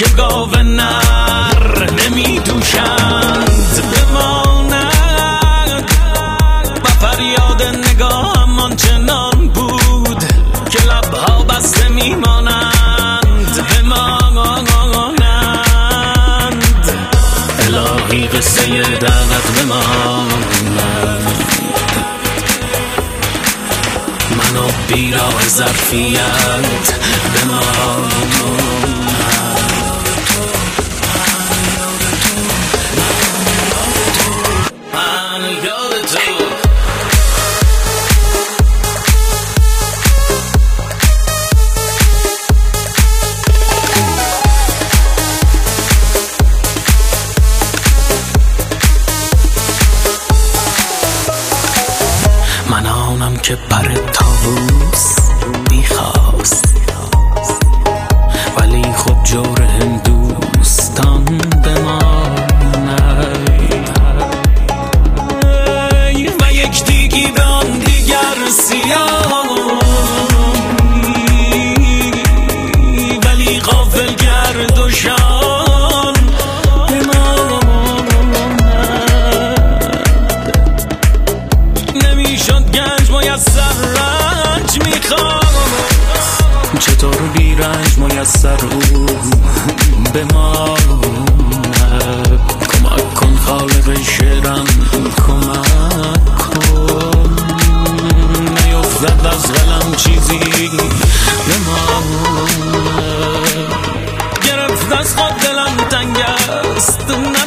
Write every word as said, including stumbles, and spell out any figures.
که گاو نر نمی دوشند بماند و فریاد نگاهم آنچنان بود که لبها بسته میمانند بمانند الهی قصه دردت بماند منو بیراه ظرفیت بماند من آنم که پر طاووس بیخواست ولی خب جور هندوستان بماند و یک دیگیدان دیگر سیاه ولی غافل گرد و شان نمیشد گنج میسر رنج میخوام چطور بی رنج میسر او به ما کمک کن خالق شعرم کمک کن نیفتد از قلم چیزی به ما گرفت از خود دلم تنگ است